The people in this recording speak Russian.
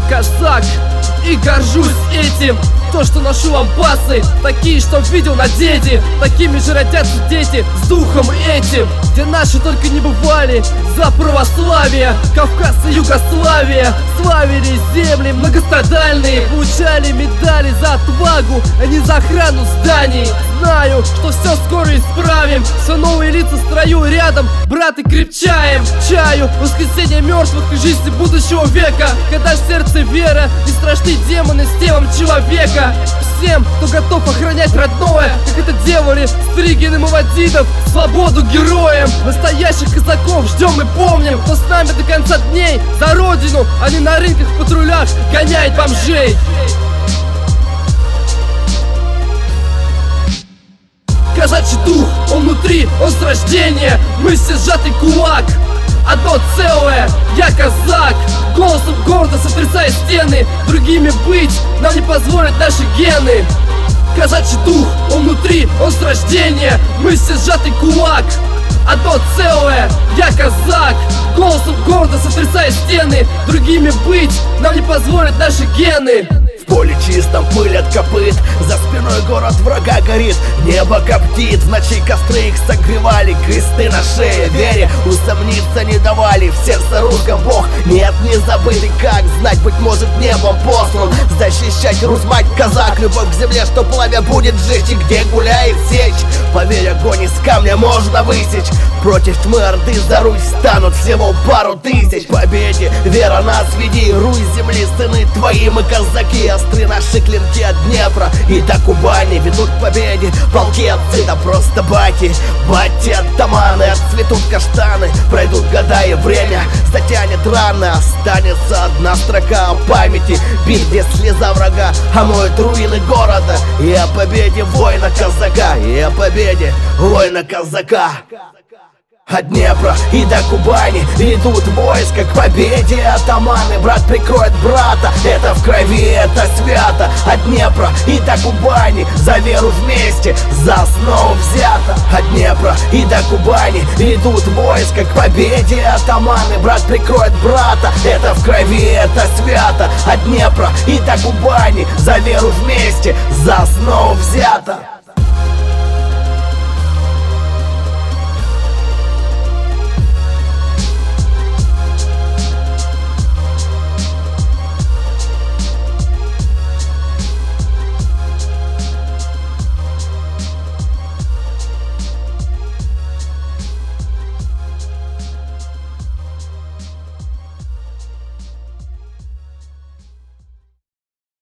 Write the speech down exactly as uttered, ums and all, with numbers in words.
казак и горжусь этим. То, что ношу лампасы, такие, что видел на деде. Такими же родятся дети с духом этим. Где наши только не бывали за православие. Кавказ и Югославия славили земли многострадальные. Получали медали за отвагу, а не за охрану зданий. Знаю, что все скоро исправим. Все новые лица в строю рядом, брат, и крепчаем. Чаю воскресенье мертвых и жизни будущего века. Когда в сердце вера и страшны демоны с телом человека. Всем, кто готов охранять родное, как это делали Стригин и Мавадидов, свободу героям. Настоящих казаков ждем и помним, кто с нами до конца дней за родину, а не на рынках в патрулях гоняет бомжей. Казачий дух, он внутри, он с рождения. Мы все сжатый кулак, одно целое, я казак. Голосом гордо сотрясая стены, другими быть нам не позволят наши гены. Казачий дух, он внутри, он с рождения. Мы все сжатый кулак, одно целое, я казак. Голосом гордо сотрясая стены, другими быть нам не позволят наши гены. В поле чистом пыль от копыт, за спиной город врага горит, небо коптит, в ночи костры их согревали, кресты на шее, вере усомниться не давали. В сердце русском Бог, нет, не забытый, как знать, быть может небом послан защищать Русь, мать, казак, любовь к земле, что пламя будет жечь, и где гуляет сечь. Поверь, огонь из камня можно высечь, против тьмы орды за Русь станут всего пару тысяч. Победе вера нас веди, Русь земли, сыны твои, мы казаки. Остры наши клинки от Днепра и до Кубани ведут к победе полки отцы, да просто бати. Бати оттаманы, отцветут каштаны, пройдут года и время затянет раны. Останется одна строка о памяти, бит, где слеза врага омоет руины города. И о победе воина казака, и о победе воина казака. От Днепра и до Кубани ведут войска к победе атаманы. Брат прикроет брата, это в крови, это свято. От Днепра и до Кубани за веру вместе, за основу взято. От Днепра и до Кубани ведут войска к победе атаманы. Брат прикроет брата, это в крови, это свято. От Днепра и до Кубани за веру вместе, за основу взято.